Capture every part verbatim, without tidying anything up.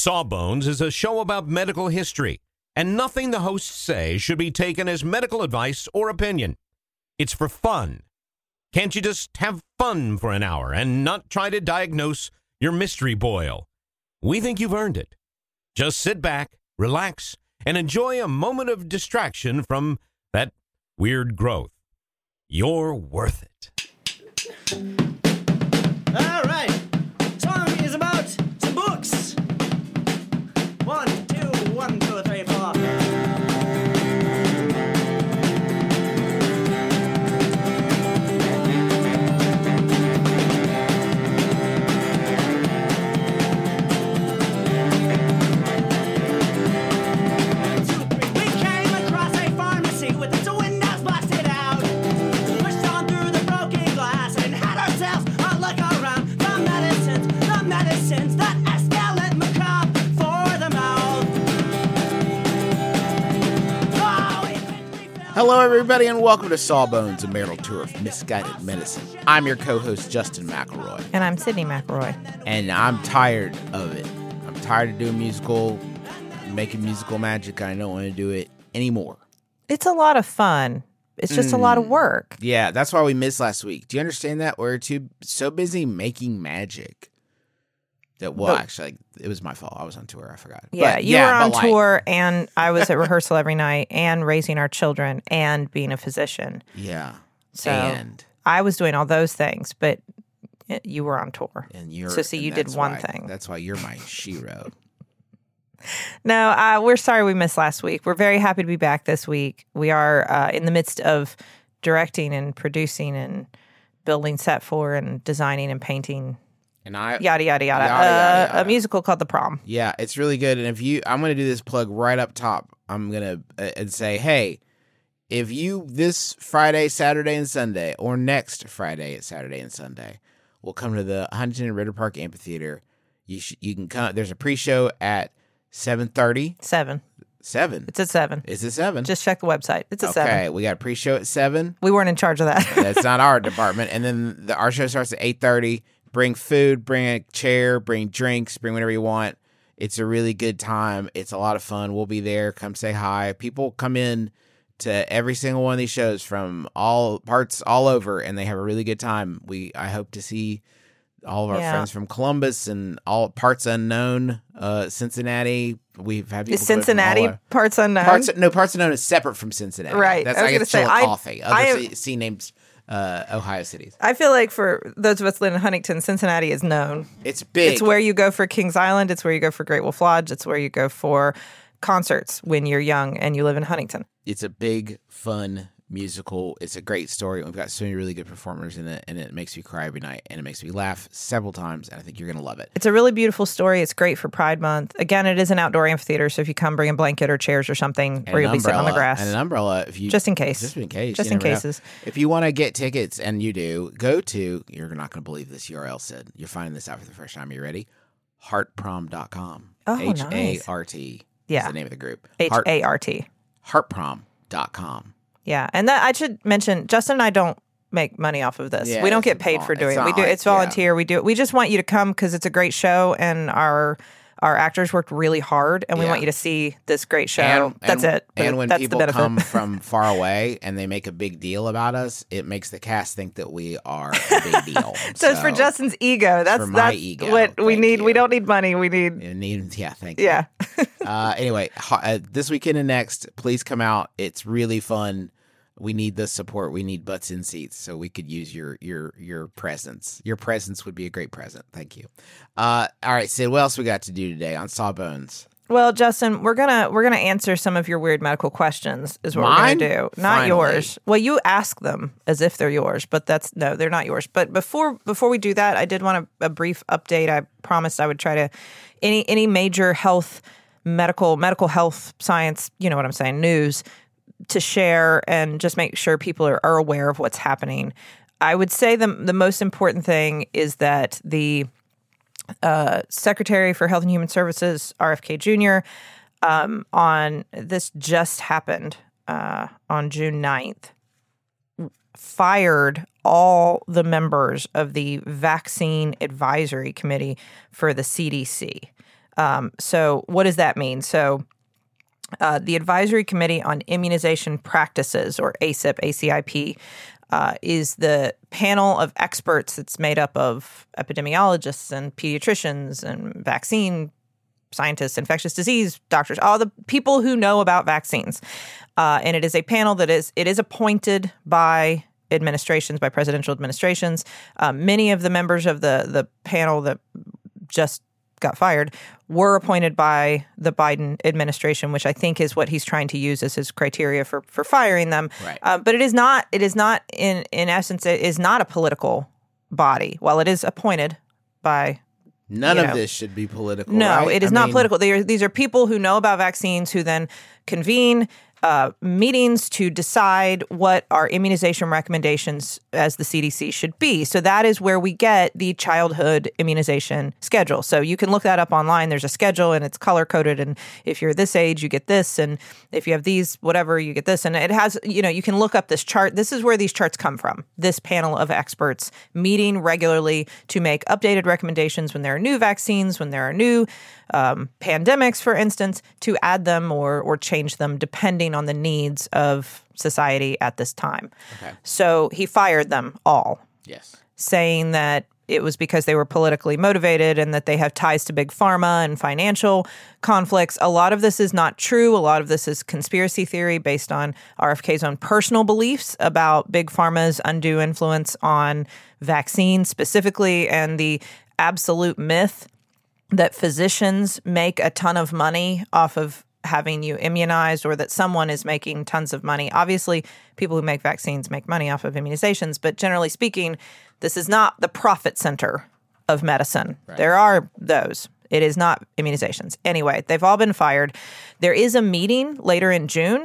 Sawbones is a show about medical history, and nothing the hosts say should be taken as medical advice or opinion. It's for fun. Can't you just have fun for an hour and not try to diagnose your mystery boil? We think you've earned it. Just sit back, relax, and enjoy a moment of distraction from that weird growth. You're worth it. All right. Song is about some books. One, two, one, two, three, four. Hello, everybody, and welcome to Sawbones, a marital tour of misguided medicine. I'm your co-host, Justin McElroy. And I'm Sydney McElroy. And I'm tired of it. I'm tired of doing musical, making musical magic. I don't want to do it anymore. It's a lot of fun. It's just mm. a lot of work. Yeah, that's why we missed last week. Do you understand that? We're too so busy making magic. That, well, but, actually, it was my fault. I was on tour. I forgot. Yeah, but, you yeah, were on like, tour, and I was at rehearsal every night, and raising our children, and being a physician. Yeah. So and I was doing all those things, but you were on tour. And you're, so see, you did one why, thing. That's why you're my shero. No, uh, we're sorry we missed last week. We're very happy to be back this week. We are uh, in the midst of directing and producing and building set for and designing and painting. And I yada yada yada. yada, yada, uh, yada. A musical called The Prom. Yeah, it's really good. And if you, I'm going to do this plug right up top. I'm going to uh, and say, hey, if you this Friday, Saturday, and Sunday, or next Friday, Saturday, and Sunday, will come to the Huntington and Ritter Park Amphitheater. You sh- you can come. There's a pre-show at seven thirty. Seven. Seven. It's at seven. Is it seven? Just check the website. It's at okay, seven. Okay, we got a pre-show at seven. We weren't in charge of that. That's not our department. And then the, our show starts at eight thirty. Bring food, bring a chair, bring drinks, bring whatever you want. It's a really good time. It's a lot of fun. We'll be there. Come say hi. People come in to every single one of these shows from all parts all over, and they have a really good time. We I hope to see all of our yeah. friends from Columbus and all parts unknown, uh, Cincinnati. We've had people is Cincinnati parts unknown. Parts, no, parts unknown is separate from Cincinnati. Right. That's I was I going to say I, coffee. Other I, C, C names. Uh, Ohio cities. I feel like for those of us living in Huntington, Cincinnati is known. It's big. It's where you go for Kings Island. It's where you go for Great Wolf Lodge. It's where you go for concerts when you're young and you live in Huntington. It's a big, fun musical. It's a great story. We've got so many really good performers in it, and it makes me cry every night, and it makes me laugh several times, and I think you're going to love it. It's a really beautiful story. It's great for Pride Month. Again, it is an outdoor amphitheater, so if you come, bring a blanket or chairs or something, and or you'll umbrella, be sitting on the grass. And an umbrella, if you just in case. Just in case. Just in cases. Know. If you want to get tickets, and you do, go to, you're not going to believe this U R L said, you're finding this out for the first time. Are you ready? heart prom dot com. Oh, H A R T. nice. H A R T Yeah. is the name of the group. H A R T. heart prom dot com. Yeah, and that I should mention, Justin and I don't make money off of this. Yeah, we don't get paid for doing it. We do it's volunteer. Yeah. We do it. We just want you to come because it's a great show, and our our actors worked really hard, and we yeah. want you to see this great show. And, that's and, it. And when that's people come from far away and they make a big deal about us, it makes the cast think that we are a big deal. so, so it's for Justin's ego. That's for my that's ego. what we Thank need. you. We don't need money. We need. You need yeah, thank yeah. you. uh, anyway, uh, this weekend and next, please come out. It's really fun. We need the support. We need butts in seats, so we could use your your your presence. Your presence would be a great present. Thank you. Uh, all right, Sid, what else we got to do today on Sawbones? Well, Justin, we're gonna we're gonna answer some of your weird medical questions. Is what Mine? we're gonna do. Not Finally. yours. Well, you ask them as if they're yours, but that's no, they're not yours. But before before we do that, I did want a, a brief update. I promised I would try to any any major health, medical medical health science. You know what I'm saying? News. To share and just make sure people are, are aware of what's happening. I would say the the most important thing is that the uh, Secretary for Health and Human Services, R F K Junior, um, on this just happened uh, on June ninth, fired all the members of the Vaccine Advisory Committee for the C D C. Um, so what does that mean? So uh, the Advisory Committee on Immunization Practices, or A C I P, A C I P, uh, is the panel of experts that's made up of epidemiologists and pediatricians and vaccine scientists, infectious disease doctors, all the people who know about vaccines. Uh, and it is a panel that is it is appointed by administrations, by presidential administrations. Uh, many of the members of the the panel that just got fired were appointed by the Biden administration, which I think is what he's trying to use as his criteria for for firing them. Right. Uh, but it is not. It is not in in essence. It is not a political body. While it is appointed by. None you of know, this should be political. No, right? it is I not mean, political. They are, these are people who know about vaccines who then convene uh, meetings to decide what our immunization recommendations as the C D C should be. So that is where we get the childhood immunization schedule. So you can look that up online. There's a schedule and it's color coded. And if you're this age, you get this. And if you have these, whatever, you get this. And it has, you know, you can look up this chart. This is where these charts come from. This panel of experts meeting regularly to make updated recommendations when there are new vaccines, when there are new um, pandemics, for instance, to add them or or change them depending on the needs of society at this time. Okay. So he fired them all, Yes. saying that it was because they were politically motivated and that they have ties to big pharma and financial conflicts. A lot of this is not true. A lot of this is conspiracy theory based on R F K's own personal beliefs about big pharma's undue influence on vaccines specifically, and the absolute myth that physicians make a ton of money off of having you immunized, or that someone is making tons of money. Obviously, people who make vaccines make money off of immunizations, but generally speaking, this is not the profit center of medicine. Right. There are those. It is not immunizations. Anyway, they've all been fired. There is a meeting later in June.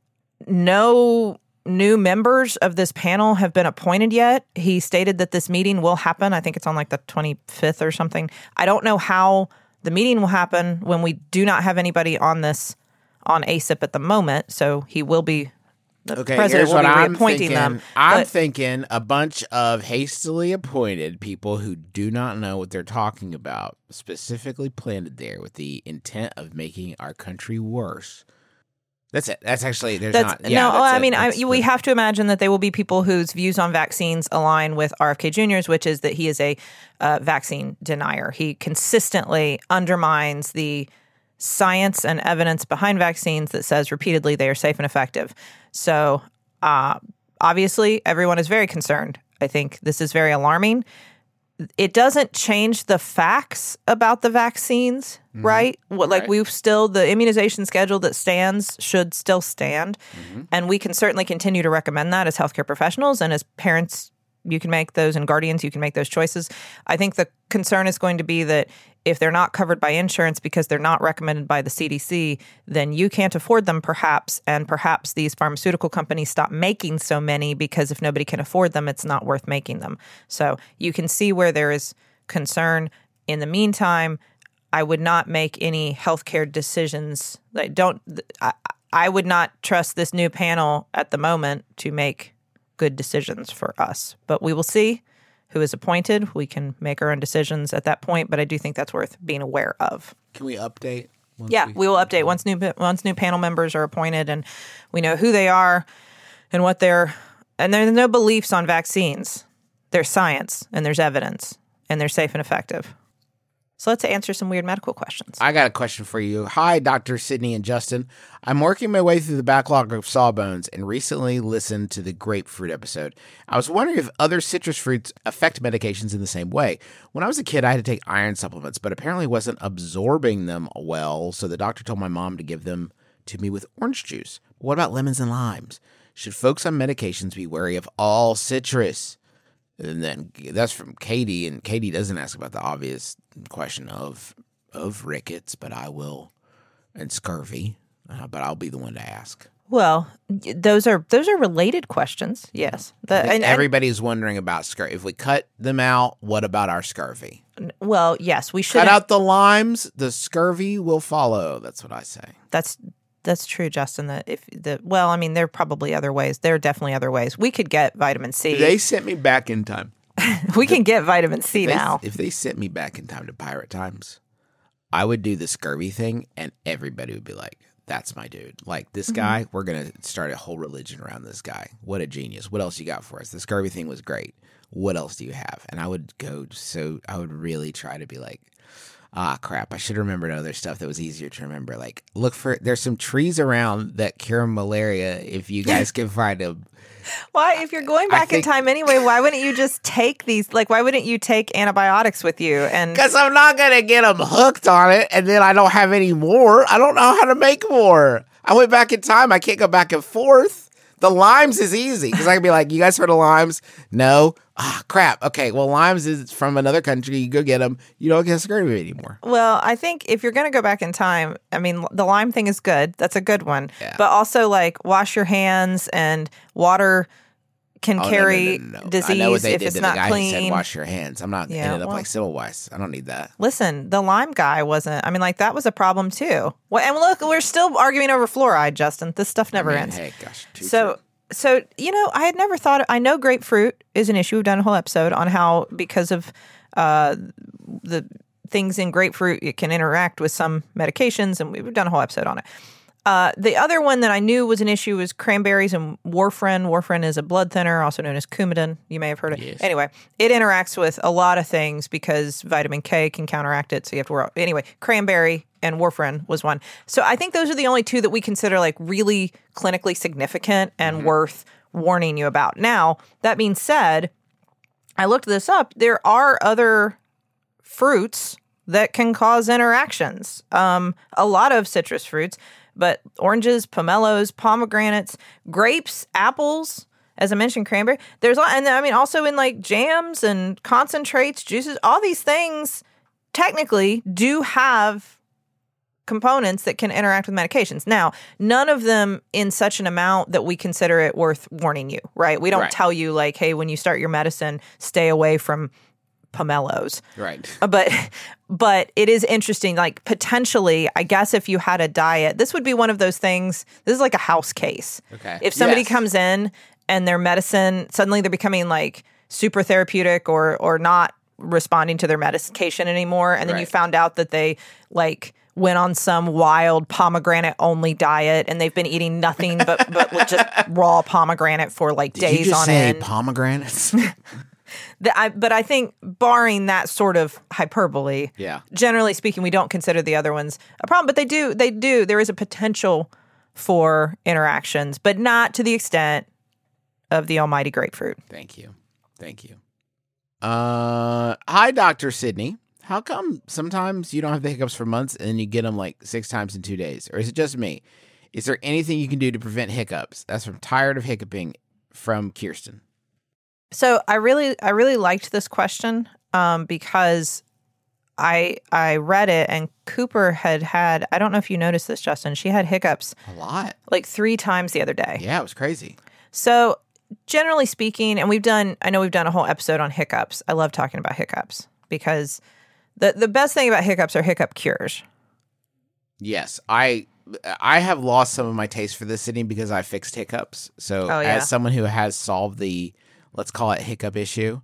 No new members of this panel have been appointed yet. He stated that this meeting will happen. I think it's on like the twenty-fifth or something. I don't know how the meeting will happen when we do not have anybody on this, on A C I P at the moment. So he will be, the Okay, president here's will be what I'm reappointing thinking. them. I'm But- thinking a bunch of hastily appointed people who do not know what they're talking about, specifically planted there with the intent of making our country worse. That's it. That's actually, there's That's, not. Yeah, no, that's I it. mean, I, That's we the- have to imagine that they will be people whose views on vaccines align with R F K Junior's, which is that he is a uh, vaccine denier. He consistently undermines the science and evidence behind vaccines that says repeatedly they are safe and effective. So uh, obviously, everyone is very concerned. I think this is very alarming. It doesn't change the facts about the vaccines, mm-hmm. right? What, like Right. we've still, the immunization schedule that stands should still stand. Mm-hmm. And we can certainly continue to recommend that as healthcare professionals, and as parents, you can make those, and guardians, you can make those choices. I think the concern is going to be that if they're not covered by insurance because they're not recommended by the C D C, then you can't afford them perhaps, and perhaps these pharmaceutical companies stop making so many because if nobody can afford them, it's not worth making them. So you can see where there is concern. In the meantime, I would not make any healthcare decisions. Like, don't I, I would not trust this new panel at the moment to make good decisions for us. But we will see who is appointed. We can make our own decisions at that point, but I do think that's worth being aware of. Can we update? once Yeah, we will update once new once new panel members are appointed and we know who they are and what they're and there's no beliefs on vaccines. There's science and there's evidence and they're safe and effective. So let's answer some weird medical questions. I got a question for you. Hi, Doctor Sydney and Justin. I'm working my way through the backlog of Sawbones and recently listened to the grapefruit episode. I was wondering if other citrus fruits affect medications in the same way. When I was a kid, I had to take iron supplements, but apparently wasn't absorbing them well, so the doctor told my mom to give them to me with orange juice. But what about lemons and limes? Should folks on medications be wary of all citrus? And then that's from Katie, and Katie doesn't ask about the obvious question of of rickets, but I will, and scurvy, uh, but I'll be the one to ask. Well, those are those are related questions. Yes, the, I think and, and- everybody's wondering about scurvy. If we cut them out, what about our scurvy? well, yes, we should Cut out the limes, the scurvy will follow. That's what I say. That's that's true, Justin. That if the well, I mean, there are probably other ways. There are definitely other ways. We could get vitamin C. They sent me back in time. we can get vitamin C If they, now. if they sent me back in time to pirate times, I would do the scurvy thing, and everybody would be like, that's my dude. Like, this Mm-hmm. guy, we're going to start a whole religion around this guy. What a genius. What else you got for us? The scurvy thing was great. What else do you have? And I would go, so I would really try to be like, ah, crap, I should have remembered other stuff that was easier to remember. Like, look for, there's some trees around that cure malaria if you guys can find them. Why, if you're going I back in think- time anyway, why wouldn't you just take these? Like, why wouldn't you take antibiotics with you? And Because I'm not going to get them hooked on it, and then I don't have any more. I don't know how to make more. I went back in time. I can't go back and forth. The limes is easy because I can be like, you guys heard of limes? No. Ah, crap. Okay, well, limes is from another country. You go get them. You don't get scurvy anymore. well, I think if you're going to go back in time, I mean, the Lyme thing is good. That's a good one. Yeah. But also, like, wash your hands, and water can Oh, no, no, carry no, no, no. disease I know what they if did it's to not the guy clean. who said wash your hands. I'm not Yeah, ended up well- like Semmelweis. I don't need that. Listen, the Lyme guy wasn't. I mean, like, that was a problem too. Well, and look, we're still arguing over fluoride, Justin. This stuff never I mean, ends. hey, gosh. too So, true. so you know, I had never thought. I know grapefruit is an issue. We've done a whole episode on how because of uh, the things in grapefruit, it can interact with some medications, and we've done a whole episode on it. Uh, the other one that I knew was an issue was cranberries and warfarin. Warfarin is a blood thinner, also known as Coumadin. You may have heard it. Yes. Anyway, it interacts with a lot of things because vitamin K can counteract it. So you have to worry. Anyway, cranberry and warfarin was one. So I think those are the only two that we consider like really clinically significant and Mm-hmm. worth warning you about. Now, that being said, I looked this up. There are other fruits that can cause interactions. Um, a lot of citrus fruits, but oranges, pomelos, pomegranates, grapes, apples, as I mentioned, cranberry. There's, a- and I mean, also in like jams and concentrates, juices, all these things technically do have components that can interact with medications. Now, none of them in such an amount that we consider it worth warning you, right? We don't Right. tell you like, hey, when you start your medicine, stay away from pomelos. Right. Uh, But but it is interesting. Like potentially, I guess if you had a diet, this would be one of those things. This is like a house case. Okay. If somebody Yes. comes in and their medicine suddenly they're becoming like super therapeutic or or not responding to their medication anymore, and then you Right. found out that they like went on some wild pomegranate only diet and they've been eating nothing but but with just raw pomegranate for like Did days you just on say end. pomegranates? The- I, but I think, barring that sort of hyperbole, Yeah. generally speaking, we don't consider the other ones a problem. But they do, they do. There is a potential for interactions, but not to the extent of the almighty grapefruit. Thank you. Thank you. Uh, hi, Doctor Sydney. How come sometimes you don't have the hiccups for months and then you get them like six times in two days? Or is it just me? Is there anything you can do to prevent hiccups? That's from Tired of Hiccuping from Kirsten. So I really, I really liked this question um, because I I read it and Cooper had had. I don't know if you noticed this, Justin. She had hiccups A lot. like three times the other day. Yeah, it was crazy. So generally speaking, and we've done, I know we've done a whole episode on hiccups. I love talking about hiccups because the the best thing about hiccups are hiccup cures. Yes, I I have lost some of my taste for this Sydney because I fixed hiccups. So Oh, yeah. as someone who has solved the, let's call it hiccup issue,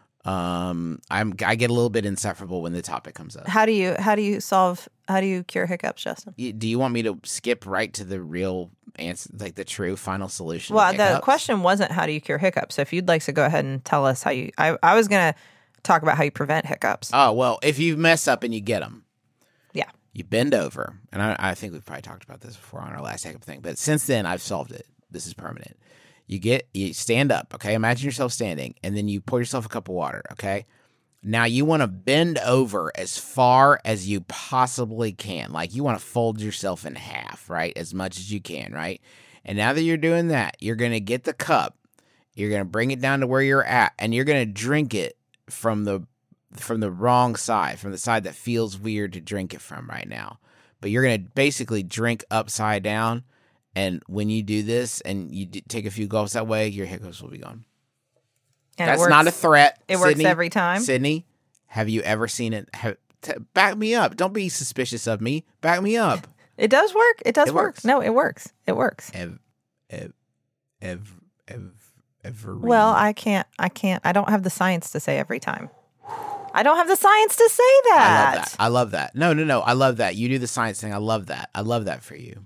um, I'm I get a little bit insufferable when the topic comes up. How do you how do you solve how do you cure hiccups, Justin? Y- Do you want me to skip right to the real answer, like the true final solution? Well, of the hiccups? question wasn't how do you cure hiccups. So if you'd like to go ahead and tell us how you, I, I was gonna talk about how you prevent hiccups. Oh well, if you mess up and you get them, Yeah. you bend over, and I, I think we've probably talked about this before on our last hiccup thing. But since then, I've solved it. This is permanent. You get you stand up, okay? Imagine yourself standing, and then you pour yourself a cup of water, okay? Now you want to bend over as far as you possibly can. Like you want to fold yourself in half, right? As much as you can, right? And now that you're doing that, you're going to get the cup. You're going to bring it down to where you're at, and you're going to drink it from the from the wrong side, from the side that feels weird to drink it from right now. But you're going to basically drink upside down, and when you do this and you d- take a few gulps that way, your hiccups will be gone. And it That's works- not a threat. It works Sydney. every time. Sydney, have you ever seen it? Have, t- back me up. Don't be suspicious of me. Back me up. It does work. It does It work. works. No, it works. It works. Ev, ev, ev, ev, every. Well, I can't. I can't. I don't have the science to say every time. I don't have the science to say that. I love that. I love that. No, no, no. I love that. You do the science thing. I love that. I love that for you.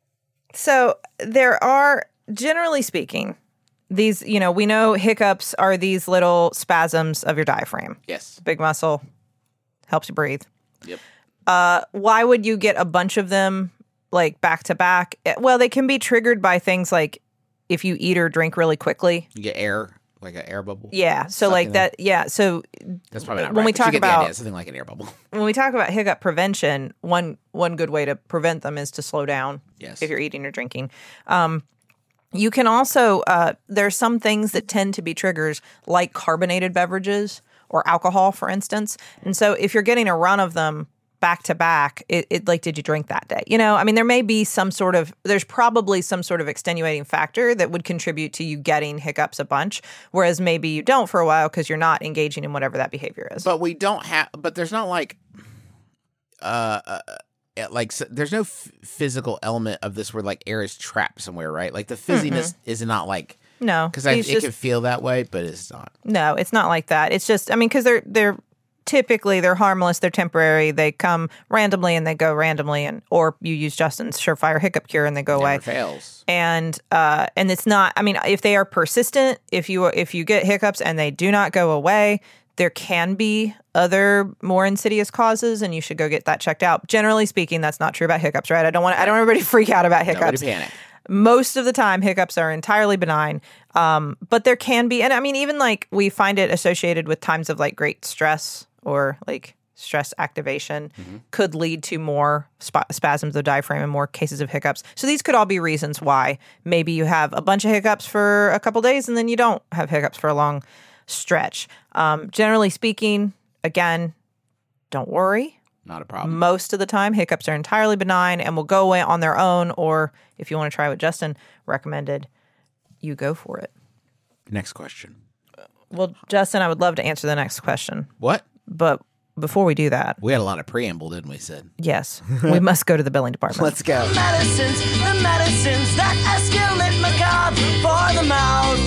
So there are, generally speaking, these, you know, we know hiccups are these little spasms of your diaphragm. Yes. Big muscle, helps you breathe. Yep. Uh, why would you get a bunch of them like back to back? Well, they can be triggered by things like if you eat or drink really quickly. You get air, like an air bubble. Yeah. So Suck like in that. Yeah. So That's probably not when right, we but you talk get the about idea, something like an air bubble. when we talk about hiccup prevention, one one good way to prevent them is to slow down. Yes. If you're eating or drinking. Um, you can also uh, there's some things that tend to be triggers, like carbonated beverages or alcohol, for instance. And so if you're getting a run of them back to back, it, it like, did you drink that day? You know, I mean, there may be some sort of, there's probably some sort of extenuating factor that would contribute to you getting hiccups a bunch, whereas maybe you don't for a while because you're not engaging in whatever that behavior is. But we don't have, but there's not like, uh, uh like, so there's no f- physical element of this where like air is trapped somewhere, right? Like the fizziness mm-hmm. is not like, no, because it just, can feel that way, but it's not. No, it's not like that. It's just, I mean, because they're, they're, typically they're harmless, they're temporary, they come randomly and they go randomly, and or you use Justin's Surefire Hiccup Cure and they go Never away. Fails. And uh, and it's not. I mean, if they are persistent, if you if you get hiccups and they do not go away, there can be other more insidious causes, and you should go get that checked out. Generally speaking, that's not true about hiccups, right? I don't want I don't want everybody to freak out about hiccups. Nobody panic. Most of the time, hiccups are entirely benign, um, but there can be, and I mean, even like we find it associated with times of like great stress or like stress activation mm-hmm. could lead to more sp- spasms of the diaphragm and more cases of hiccups. So these could all be reasons why maybe you have a bunch of hiccups for a couple days and then you don't have hiccups for a long stretch. Um, generally speaking, again, don't worry. Not a problem. Most of the time, hiccups are entirely benign and will go away on their own, or if you want to try what Justin recommended, you go for it. Next question. Well, Justin, I would love to answer the next question. What? But before we do that, we had a lot of preamble, didn't we, Sid? Yes. We must go to the billing department. Let's go. Medicines, the medicines that escalate macabre for the mouth.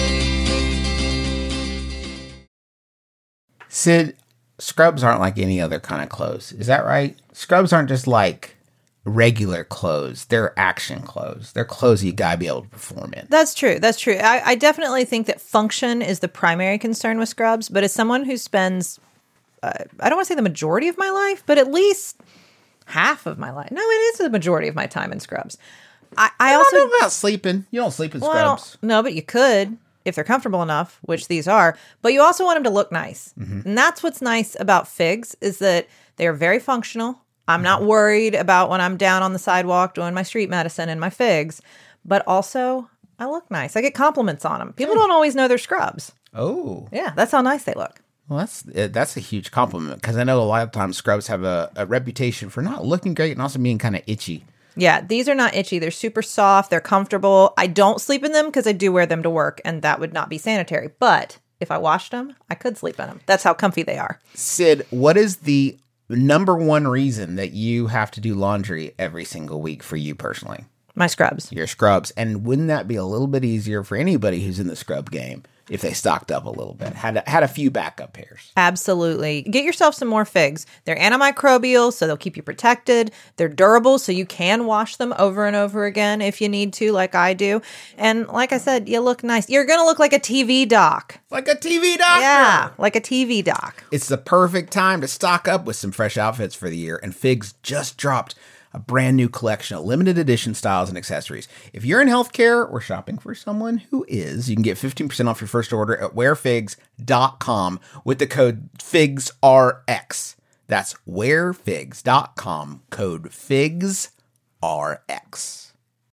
Sid, scrubs aren't like any other kind of clothes. Is that right? Scrubs aren't just like regular clothes. They're action clothes. They're clothes you gotta be able to perform in. That's true. That's true. I, I definitely think that function is the primary concern with scrubs, but as someone who spends, uh, I don't want to say the majority of my life, but at least half of my life. No, it is the majority of my time in scrubs. I, I, I also don't know about sleeping. You don't sleep in well, I don't- scrubs. No, but you could if they're comfortable enough, which these are. But you also want them to look nice. Mm-hmm. And that's what's nice about figs is that they are very functional. I'm not worried about when I'm down on the sidewalk doing my street medicine in my figs, but also I look nice. I get compliments on them. People don't always know they're scrubs. Oh. Yeah, that's how nice they look. Well, that's that's a huge compliment because I know a lot of times scrubs have a, a reputation for not looking great and also being kind of itchy. Yeah, these are not itchy. They're super soft. They're comfortable. I don't sleep in them because I do wear them to work, and that would not be sanitary. But if I washed them, I could sleep in them. That's how comfy they are. Sid, what is the number one reason that you have to do laundry every single week for you personally? My scrubs. Your scrubs. And wouldn't that be a little bit easier for anybody who's in the scrub game if they stocked up a little bit, had a, had a few backup pairs? Absolutely. Get yourself some more figs. They're antimicrobial, so they'll keep you protected. They're durable, so you can wash them over and over again if you need to, like I do. And like I said, you look nice. You're going to look like a T V doc. Like a T V doctor. Yeah, like a T V doc. It's the perfect time to stock up with some fresh outfits for the year, and Figs just dropped a brand new collection of limited edition styles and accessories. If you're in healthcare or shopping for someone who is, you can get fifteen percent off your first order at wear figs dot com with the code figs R X. That's wear figs dot com, code figs R X.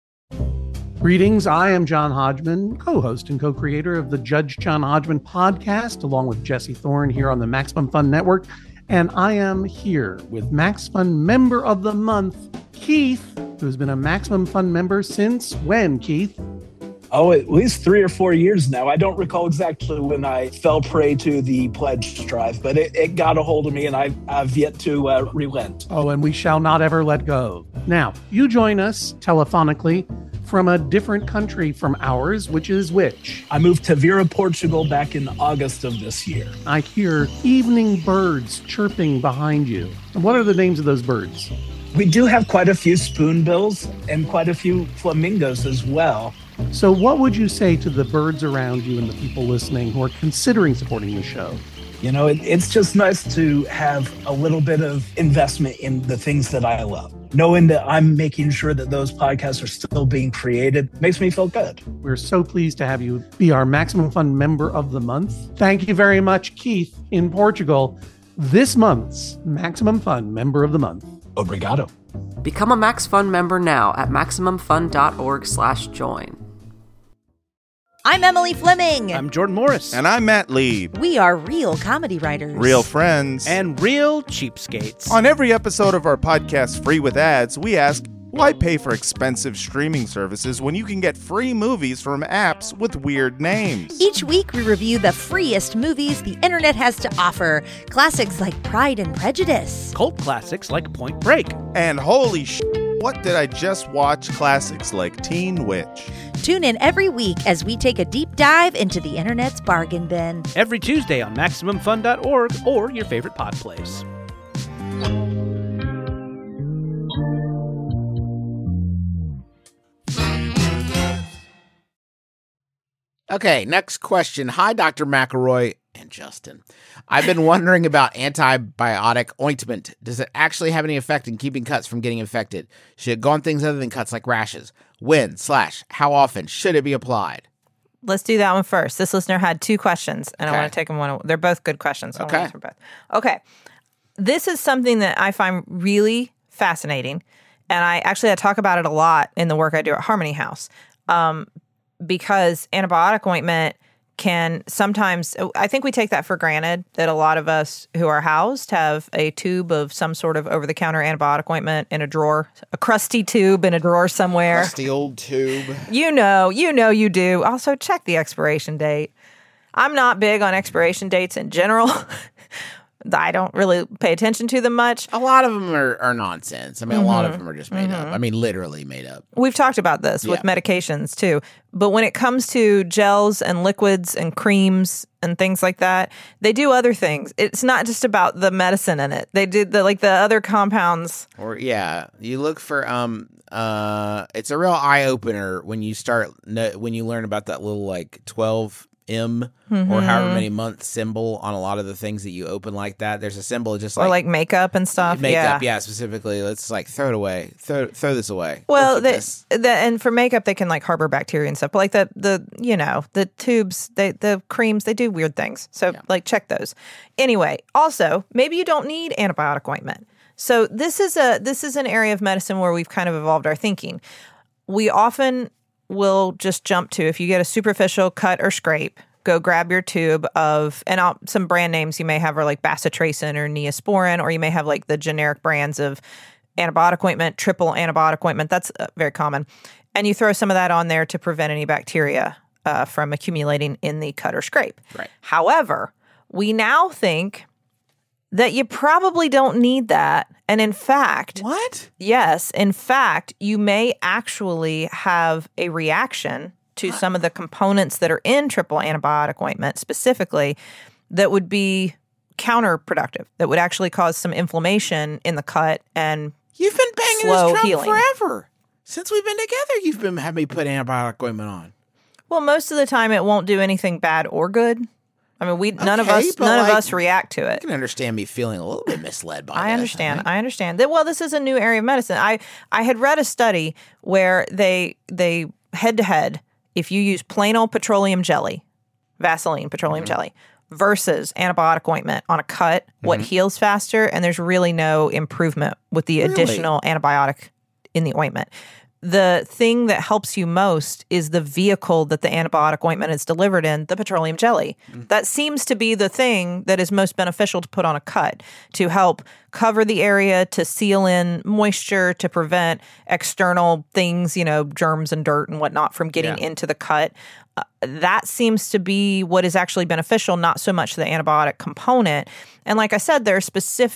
Greetings, I am John Hodgman, co-host and co-creator of the Judge John Hodgman podcast, along with Jesse Thorne here on the Maximum Fun Network. And I am here with Max Fun Member of the Month, Keith, who's been a Maximum Fun member since when, Keith? Oh, at least three or four years now. I don't recall exactly when I fell prey to the pledge drive, but it, it got a hold of me, and I've, I've yet to uh, relent. Oh, and we shall not ever let go. Now, you join us telephonically from a different country from ours, which is which? I moved to Vera, Portugal back in August of this year. I hear evening birds chirping behind you. And what are the names of those birds? We do have quite a few spoonbills and quite a few flamingos as well. So what would you say to the birds around you and the people listening who are considering supporting the show? You know, it, it's just nice to have a little bit of investment in the things that I love. Knowing that I'm making sure that those podcasts are still being created makes me feel good. We're so pleased to have you be our Maximum Fun Member of the Month. Thank you very much, Keith, in Portugal. This month's Maximum Fun Member of the Month. Obrigado. Become a Max Fun member now at MaximumFun.org slash join. I'm Emily Fleming. I'm Jordan Morris. And I'm Matt Lieb. We are real comedy writers. Real friends. And real cheapskates. On every episode of our podcast, Free with Ads, we ask, why pay for expensive streaming services when you can get free movies from apps with weird names? Each week, we review the freest movies the internet has to offer. Classics like Pride and Prejudice. Cult classics like Point Break. And holy sh**, what did I just watch? Classics like Teen Witch. Tune in every week as we take a deep dive into the internet's bargain bin. Every Tuesday on Maximum Fun dot org or your favorite pod place. Okay, next question. Hi, Doctor McElroy and Justin. I've been wondering about antibiotic ointment. Does it actually have any effect in keeping cuts from getting infected? Should it go on things other than cuts like rashes? When slash how often should it be applied? Let's do that one first. This listener had two questions, and Okay. I want to take them one. They're both good questions. So I Okay. want to answer both. Okay. This is something that I find really fascinating, and I actually I talk about it a lot in the work I do at Harmony House. Um, because antibiotic ointment can sometimes, I think we take that for granted that a lot of us who are housed have a tube of some sort of over-the-counter antibiotic ointment in a drawer, a crusty tube in a drawer somewhere. Crusty old tube. You know, you know you do. Also, check the expiration date. I'm not big on expiration dates in general. I don't really pay attention to them much. A lot of them are, are nonsense. I mean, Mm-hmm. a lot of them are just made up. I mean, literally made up. We've talked about this with Yeah. medications too. But when it comes to gels and liquids and creams and things like that, they do other things. It's not just about the medicine in it. They do the like the other compounds. Or yeah, you look for um uh it's a real eye opener when you start no, when you learn about that little like twelve M or however many month symbol on a lot of the things that you open like that. There's a symbol just like Or like makeup and stuff. makeup, yeah. yeah, specifically. Let's like throw it away. Throw throw this away. Well, Don't keep the, this. the and for makeup they can like harbor bacteria and stuff. But like the the you know the tubes, they the creams, they do weird things. So like check those. Anyway, also maybe you don't need antibiotic ointment. So this is a this is an area of medicine where we've kind of evolved our thinking. We often will just jump to if you get a superficial cut or scrape. Go grab your tube of, and I'll, some brand names you may have are like bacitracin or Neosporin, or you may have like the generic brands of antibiotic ointment, triple antibiotic ointment. That's uh, very common. And you throw some of that on there to prevent any bacteria uh, from accumulating in the cut or scrape. Right. However, we now think that you probably don't need that. And in fact, What? yes, in fact, you may actually have a reaction to some of the components that are in triple antibiotic ointment specifically that would be counterproductive, that would actually cause some inflammation in the cut and You've been banging slow this drum healing. forever. Since we've been together, you've been having me put antibiotic ointment on. well, most of the time it won't do anything bad or good. I mean, we none of Okay, us but none like- of us react to You it. can understand me feeling a little bit misled by I this, understand. think. I understand. That well, this is a new area of medicine. I I had read a study where they they head to head, if you use plain old petroleum jelly, Vaseline petroleum Mm-hmm. jelly, versus antibiotic ointment on a cut, what Mm-hmm. heals faster, and there's really no improvement with the Really? additional antibiotic in the ointment. The thing that helps you most is the vehicle that the antibiotic ointment is delivered in, the petroleum jelly. Mm. That seems to be the thing that is most beneficial to put on a cut to help cover the area, to seal in moisture, to prevent external things, you know, germs and dirt and whatnot from getting Yeah. into the cut. Uh, that seems to be what is actually beneficial, not so much the antibiotic component. And like I said, there are specific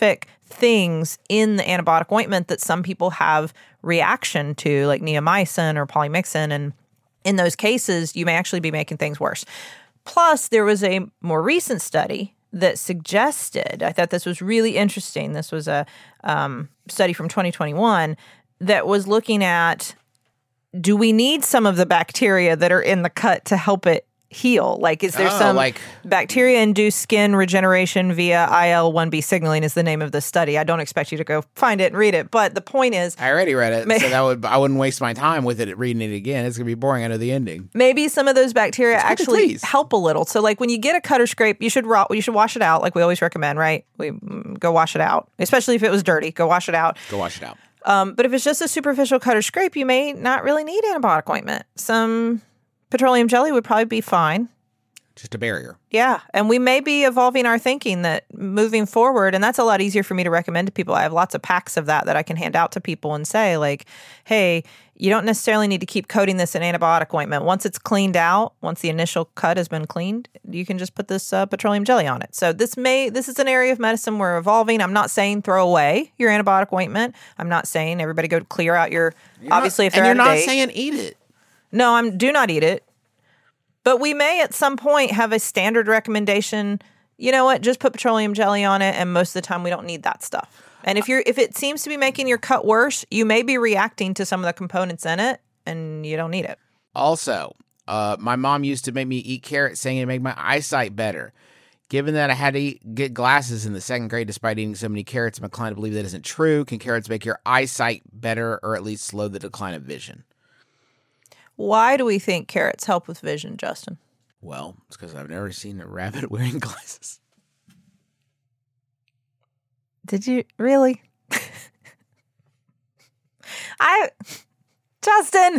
things in the antibiotic ointment that some people have reaction to, like neomycin or polymyxin. And in those cases, you may actually be making things worse. Plus, there was a more recent study that suggested, I thought this was really interesting. This was a um, study from twenty twenty-one that was looking at, do we need some of the bacteria that are in the cut to help it heal? Like, is there Oh, some like- bacteria-induced skin regeneration via I L one B signaling is the name of the study. I don't expect you to go find it and read it, but the point is, I already read it, May- so that would I wouldn't waste my time with it reading it again. It's gonna be boring. I know the ending. maybe some of those bacteria It's good to actually tease. help a little. So, like when you get a cut or scrape, you should raw, you should wash it out, like we always recommend, right? We mm, go wash it out, especially if it was dirty. Go wash it out. Go wash it out. Um, but if it's just a superficial cut or scrape, you may not really need antibiotic ointment. Some petroleum jelly would probably be fine. Just a barrier. Yeah. And we may be evolving our thinking that moving forward, and that's a lot easier for me to recommend to people. I have lots of packs of that that I can hand out to people and say, like, hey, you don't necessarily need to keep coating this in antibiotic ointment. Once it's cleaned out, once the initial cut has been cleaned, you can just put this uh, petroleum jelly on it. So this may, this is an area of medicine we're evolving. I'm not saying throw away your antibiotic ointment. I'm not saying everybody go clear out your, You're obviously not, if they're and out you're of not date. saying eat it. No, I'm do not eat it. But we may at some point have a standard recommendation. You know what? Just put petroleum jelly on it, and most of the time we don't need that stuff. And if you're if it seems to be making your cut worse, you may be reacting to some of the components in it, and you don't need it. Also, uh, my mom used to make me eat carrots, saying it made my eyesight better. Given that I had to eat, get glasses in the second grade despite eating so many carrots, I'm inclined to believe that isn't true. Can carrots make your eyesight better, or at least slow the decline of vision? Why do we think carrots help with vision, Justin? Well, it's because I've never seen a rabbit wearing glasses. Did you really? I, Justin.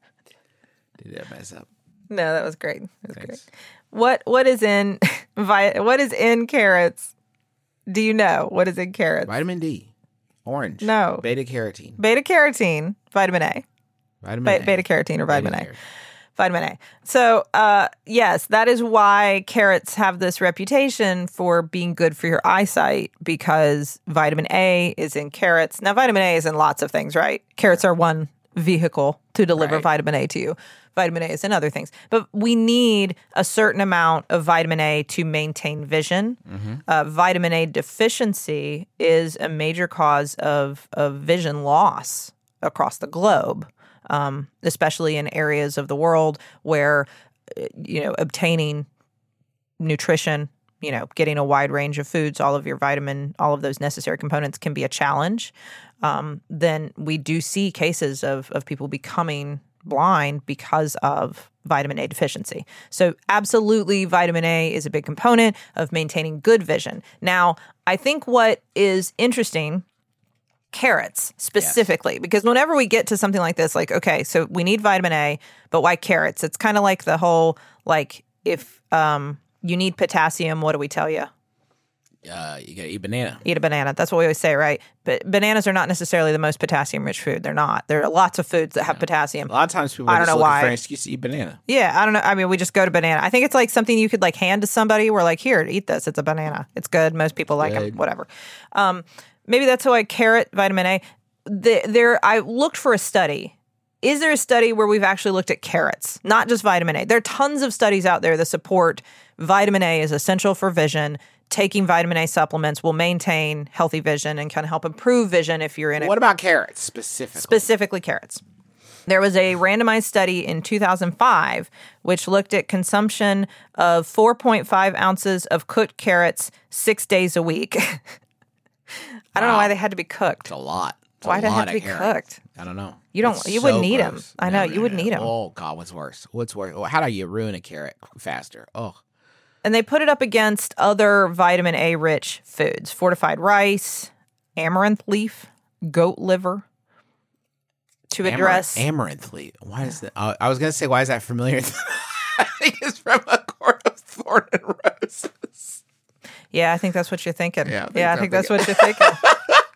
Did that mess up? No, that was great. That was Thanks. great. What what is in vi- what is in carrots? Do you know what is in carrots? Vitamin D, orange. No. Beta carotene. Beta carotene, vitamin A. Vitamin Be- A. beta carotene or vitamin Beta A. Vitamin A. So, uh, yes, that is why carrots have this reputation for being good for your eyesight, because vitamin A is in carrots. Now, vitamin A is in lots of things, right? Carrots are one vehicle to deliver Right. vitamin A to you. Vitamin A is in other things. But we need a certain amount of vitamin A to maintain vision. Mm-hmm. Uh, vitamin A deficiency is a major cause of, of vision loss across the globe. Um, especially in areas of the world where, uh, you know, obtaining nutrition, you know, getting a wide range of foods, all of your vitamin, all of those necessary components can be a challenge. Um, then we do see cases of of people becoming blind because of vitamin A deficiency. So absolutely, vitamin A is a big component of maintaining good vision. Now, I think what is interesting, carrots specifically, yes. Because whenever we get to something like this, like, okay, so we need vitamin A, but why carrots? It's kind of like the whole, like, if um, you need potassium, what do we tell you? Uh, you gotta eat banana. Eat a banana. That's what we always say, right? But bananas are not necessarily the most potassium-rich food. They're not. There are lots of foods that have yeah. potassium. A lot of times people I are don't just know looking why. for an excuse to eat banana. Yeah, I don't know. I mean, we just go to banana. I think it's like something you could like hand to somebody. We're like, here, eat this. It's a banana. It's good. Most people like good. them. Whatever. Um, maybe that's why carrot, vitamin A. The, there, I looked for a study. Is there a study where we've actually looked at carrots, not just vitamin A? There are tons of studies out there that support vitamin A is essential for vision. Taking vitamin A supplements will maintain healthy vision and can help improve vision if you're in it. What about carrots specifically? Specifically carrots. There was a randomized study in two thousand five which looked at consumption of four point five ounces of cooked carrots six days a week. I don't wow. know why they had to be cooked. It's a lot. It's why did they have to be carrots. cooked? I don't know. You don't. It's you so wouldn't eat them. gross. I know. No, no, you wouldn't no. eat them. Oh God, what's worse? What's worse? How do you ruin a carrot faster? Oh. And they put it up against other vitamin A-rich foods: fortified rice, amaranth leaf, goat liver. To Amar- address amaranth leaf. Why is that? Uh, I was going to say, why is that familiar? I think it's from A Court of Thorn and Roses. Yeah, I think that's what you're thinking. Yeah, I think, yeah, I I'm think that's thinking. what you're thinking.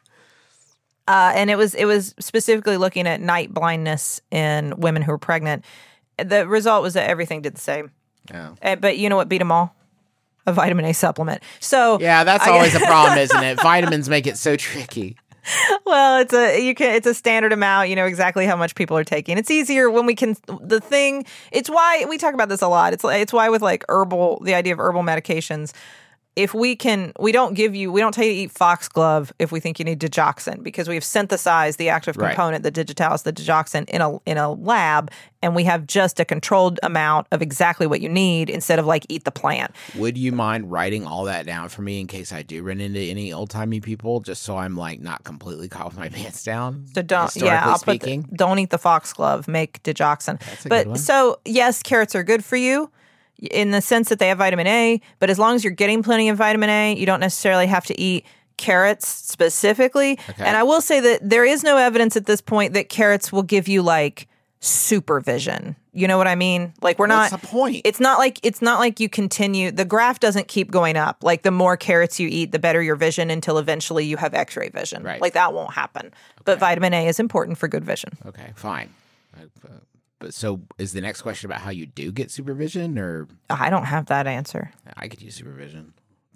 uh, and it was it was specifically looking at night blindness in women who were pregnant. The result was that everything did the same. Yeah. Uh, but you know what beat them all? a vitamin A supplement. So Yeah, that's I- always a problem, isn't it? Vitamins make it so tricky. Well, it's a you can it's a standard amount. You know exactly how much people are taking. It's easier when we can. The thing. It's why we talk about this a lot. It's it's why with like herbal, the idea of herbal medications. If we can, we don't give you, we don't tell you to eat foxglove if we think you need digoxin, because we've synthesized the active Right. component, the digitalis, the digoxin in a in a lab, and we have just a controlled amount of exactly what you need instead of like eat the plant. Would you mind writing all that down for me in case I do run into any old timey people, just so I'm like not completely caught with my pants down? So don't, yeah, historically I'll speaking? put the, don't eat the foxglove. Make digoxin. That's a but good one. so yes, carrots are good for you in the sense that they have vitamin A. But as long as you're getting plenty of vitamin A, you don't necessarily have to eat carrots specifically. Okay. And I will say that there is no evidence at this point that carrots will give you like supervision. You know what I mean? Like we're What's not. the point? It's not like it's not like you continue. The graph doesn't keep going up. Like the more carrots you eat, the better your vision until eventually you have X-ray vision. Right. Like that won't happen. But vitamin A is important for good vision. Okay, fine. Uh, uh, But so is the next question about how you do get supervision, or I don't have that answer. I could use supervision.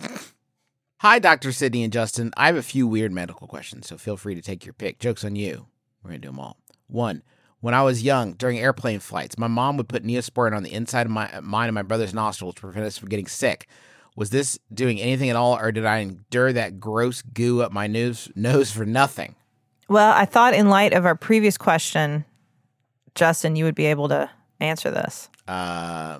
Hi, Doctor Sydney and Justin. I have a few weird medical questions, so feel free to take your pick. Joke's on you. We're going to do them all. One, when I was young, during airplane flights, my mom would put Neosporin on the inside of my mine and my brother's nostrils to prevent us from getting sick. Was this doing anything at all, or did I endure that gross goo up my nose, nose for nothing? Well, I thought in light of our previous question, Justin, you would be able to answer this. Uh,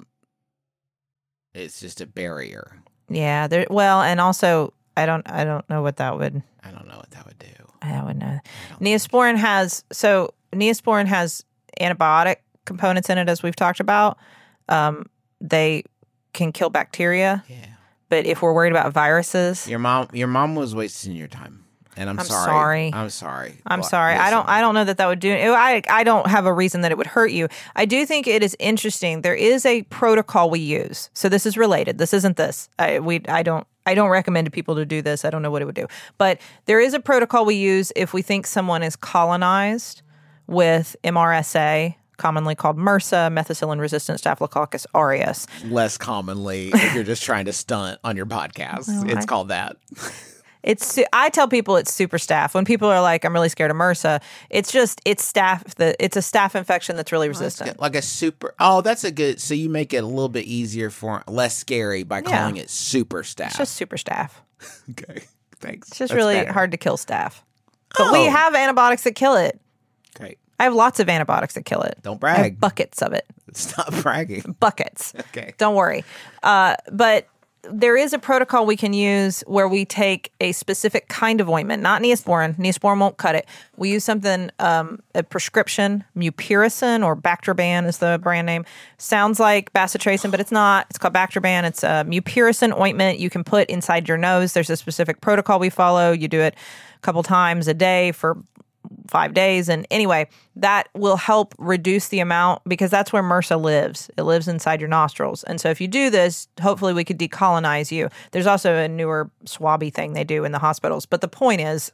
it's just a barrier. Yeah. There. Well, and also, I don't. I don't know what that would. I don't know what that would do. I would know. Neosporin has so Neosporin has antibiotic components in it, as we've talked about. Um, they can kill bacteria. Yeah. But if we're worried about viruses, Your mom, your mom was wasting your time. And I'm, I'm sorry. sorry. I'm sorry. I'm Well, sorry. I don't. listen. I don't know that that would do. I. I don't have a reason that it would hurt you. I do think it is interesting. There is a protocol we use. So this is related. This isn't this. I. We. I don't. I don't recommend to people to do this. I don't know what it would do. But there is a protocol we use if we think someone is colonized with M R S A, commonly called MRSA, methicillin-resistant Staphylococcus aureus. Less commonly, if you're just trying to stunt on your podcast, Well, it's I- called that. It's. su- I tell people it's super staph. When people are like, "I'm really scared of MRSA," it's just it's staph. The it's a staph infection that's really resistant. Like a super. Oh, that's a good. So you make it a little bit easier for less scary by Yeah. calling it super staff. It's just super staph. Okay, thanks. It's just That's really better. hard to kill staph. But we Oh. have antibiotics that kill it. Great. I have lots of antibiotics that kill it. Don't I have brag. buckets of it. Stop bragging. Buckets. Okay. Don't worry. Uh, but there is a protocol we can use where we take a specific kind of ointment, not Neosporin. Neosporin won't cut it. We use something, um, a prescription, Mupirocin or Bactroban is the brand name. Sounds like bacitracin, but it's not. It's called Bactroban. It's a Mupirocin ointment you can put inside your nose. There's a specific protocol we follow. You do it a couple times a day for five days. And anyway, that will help reduce the amount because that's where MRSA lives. It lives inside your nostrils. And so if you do this, hopefully we could decolonize you. There's also a newer swabby thing they do in the hospitals. But the point is,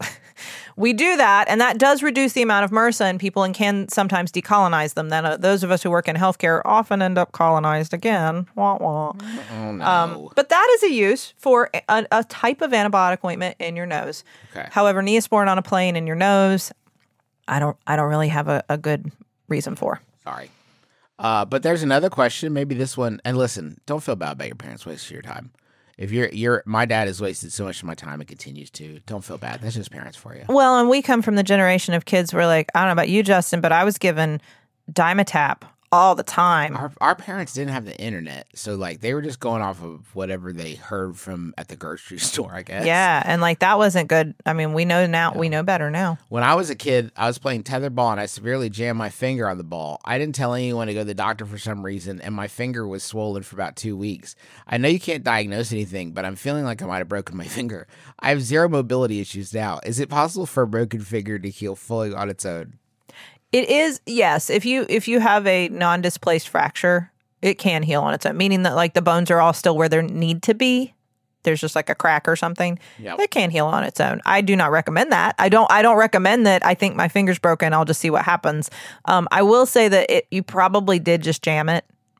we do that, and that does reduce the amount of MRSA in people and can sometimes decolonize them. Then uh, those of us who work in healthcare often end up colonized again. Wah, wah. Oh no. Um, but that is a use for a, a type of antibiotic ointment in your nose. Okay. However, Neosporin on a plane in your nose, I don't. I don't really have a, a good reason for. Sorry. Uh, but there's another question. Maybe this one. And listen, don't feel bad about your parents wasting your time. If you're, you're, my dad has wasted so much of my time and continues to. Don't feel bad. That's just parents for you. Well, and we come from the generation of kids where, like, I don't know about you, Justin, but I was given Dimetap all the time. Our, our parents didn't have the internet, so like they were just going off of whatever they heard from at the grocery store, I guess. Yeah, and like that wasn't good. I mean, we know now. We know better now. When I was a kid, I was playing tetherball and I severely jammed my finger on the ball. I didn't tell anyone to go to the doctor for some reason, and my finger was swollen for about two weeks. I know you can't diagnose anything, but I'm feeling like I might have broken my finger. I have zero mobility issues now. Is it possible for a broken finger to heal fully on its own? It is, yes. If you if you have a non-displaced fracture, it can heal on its own, meaning that like the bones are all still where they need to be. There's just like a crack or something. Yep. It can heal on its own. I do not recommend that. I don't. I don't recommend that. I think my finger's broken. I'll just see what happens. Um, I will say that it, you probably did just jam it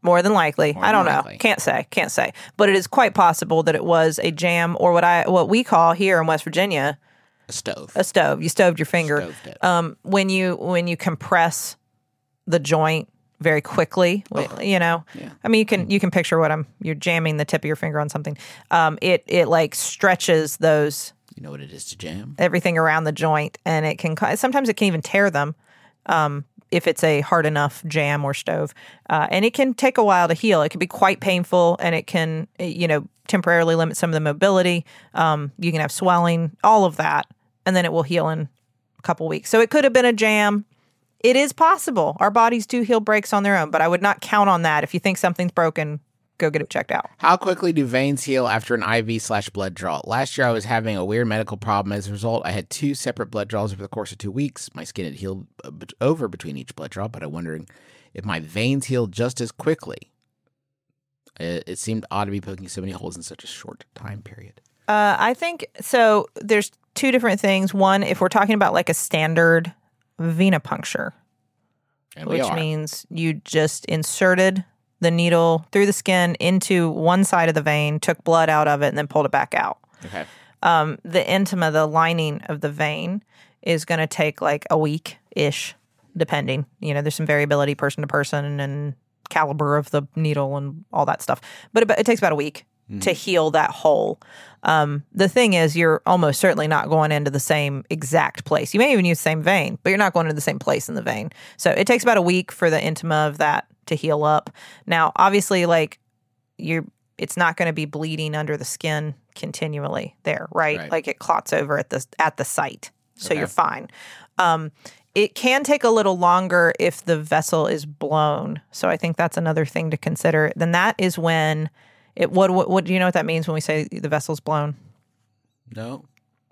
More than likely. More I don't than know. likely. Can't say. Can't say. But it is quite possible that it was a jam or what I what we call here in West Virginia A stove. a stove. You stoved your finger. Stoved it. Um, when you when you compress the joint very quickly, you know. Yeah. I mean, you can you can picture what I'm. You're jamming the tip of your finger on something. Um, it it like stretches those You know what it is to jam? everything around the joint, and it can ca- sometimes it can even tear them. Um, if it's a hard enough jam or stove. Uh, and it can take a while to heal. It can be quite painful, and it can, you know, temporarily limit some of the mobility. Um, you can have swelling, all of that, and then it will heal in a couple weeks. So it could have been a jam. It is possible. Our bodies do heal breaks on their own, but I would not count on that. If you think something's broken, go get it checked out. How quickly do veins heal after an I V slash blood draw? Last year, I was having a weird medical problem. As a result, I had two separate blood draws over the course of two weeks. My skin had healed over between each blood draw, but I'm wondering if my veins healed just as quickly. It, it seemed odd to be poking so many holes in such a short time period. Uh, I think, so there's two different things. One, if we're talking about like a standard venipuncture, And we which are. means you just inserted the needle through the skin into one side of the vein, took blood out of it, and then pulled it back out. Okay. Um, the intima, the lining of the vein, is going to take like a week-ish, depending. You know, there's some variability person to person and caliber of the needle and all that stuff. But it, it takes about a week Mm. to heal that hole. Um, the thing is, you're almost certainly not going into the same exact place. You may even use the same vein, but you're not going into the same place in the vein. So it takes about a week for the intima of that to heal up. Now, obviously, like you're, it's not going to be bleeding under the skin continually there, right? Right. Like it clots over at the at the site, so Okay. you're fine. Um, it can take a little longer if the vessel is blown. So I think that's another thing to consider. Then that is when it. What what, what do you know what that means when we say the vessel's blown? No.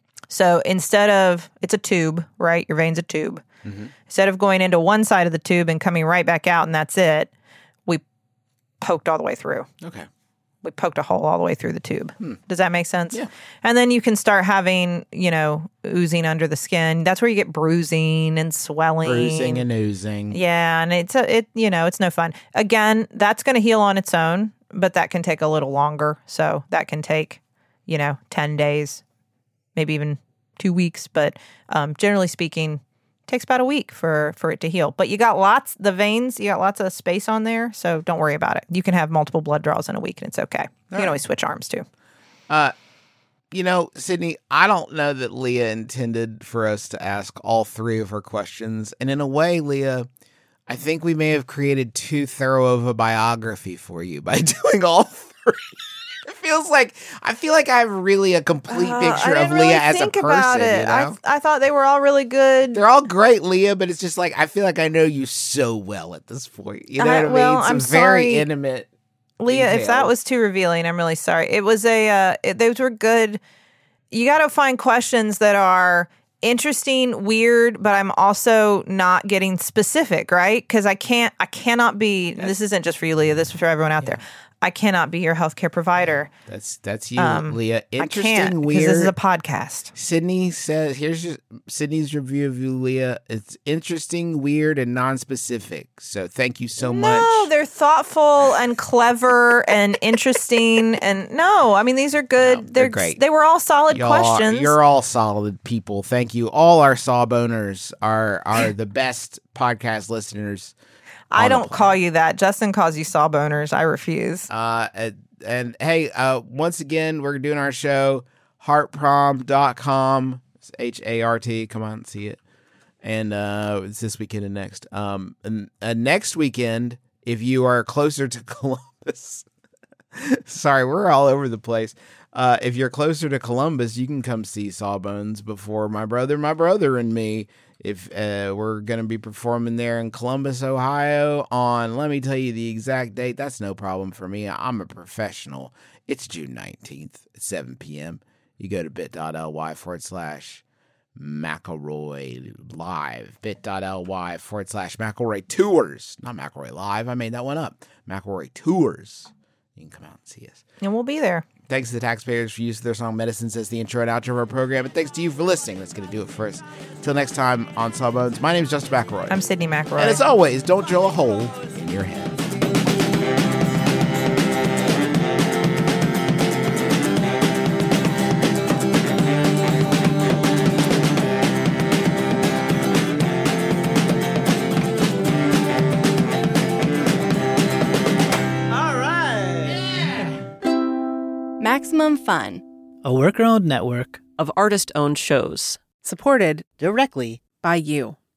So instead of, it's a tube, right? Your vein's a tube. Mm-hmm. Instead of going into one side of the tube and coming right back out and that's it, we poked all the way through. Okay. We poked a hole all the way through the tube. Hmm. Does that make sense? Yeah. And then you can start having, you know, oozing under the skin. That's where you get bruising and swelling. Bruising and oozing. Yeah, and it's a, it you know, it's no fun. Again, that's going to heal on its own, but that can take a little longer. So that can take, you know, ten days, maybe even two weeks. But um, generally speaking, it takes about a week for, for it to heal. But you got lots, the veins, you got lots of space on there. So don't worry about it. You can have multiple blood draws in a week and it's okay. You can always switch arms too. Uh, you know, Sydney, I don't know that Leah intended for us to ask all three of her questions. And in a way, Leah, I think we may have created too thorough of a biography for you by doing all three. It feels like, I feel like I have really a complete Uh, picture I of didn't really Leah as a think person. about it. You know? I, I thought they were all really good. They're all great, Leah, but it's just like, I feel like I know you so well at this point. You know I- what I mean? well, Some I'm very sorry. intimate. Leah, if that details. was too revealing, I'm really sorry. It was a, uh, it, those were good. You got to find questions that are interesting, weird, but I'm also not getting specific, right? Because I can't, I cannot be, this isn't just for you, Leah, this is for everyone out there. I cannot be your healthcare provider. That's that's you, Um, Leah. I Interesting, can't, because weird. this is a podcast. Sydney says, here's your, Sydney's review of you, Leah. It's interesting, weird, and non-specific. So thank you so much. No, they're thoughtful and clever and interesting. And no, I mean, these are good. No, they're they're great. They were all solid Y'all are- questions. you're all solid people. Thank you. All our sawboners are are the best podcast listeners. I on the don't call you that. Justin calls you sawboners. I refuse. Uh, and, and hey, uh, once again, we're doing our show, heart prom dot com. It's H A R T. Come on, see it. And uh, it's this weekend and next. Um, and uh, next weekend, if you are closer to Columbus, sorry, we're all over the place. Uh, if you're closer to Columbus, you can come see Sawbones before my brother, my brother, and me. If uh, we're going to be performing there in Columbus, Ohio on, let me tell you the exact date. That's no problem for me. I'm a professional. It's June nineteenth at seven p.m. You go to bit.ly forward slash McElroy Live. Bit.ly forward slash McElroy Tours. Not McElroy Live. I made that one up. McElroy Tours. You can come out and see us. And we'll be there. Thanks to the taxpayers for use of their song Medicines as the intro and outro of our program. And thanks to you for listening. That's going to do it for us. Till next time on Sawbones, my name is Justin McElroy. I'm Sydney McElroy. And as always, don't drill a hole in your head. Maximum Fun, a worker-owned network of artist-owned shows. Supported directly by you.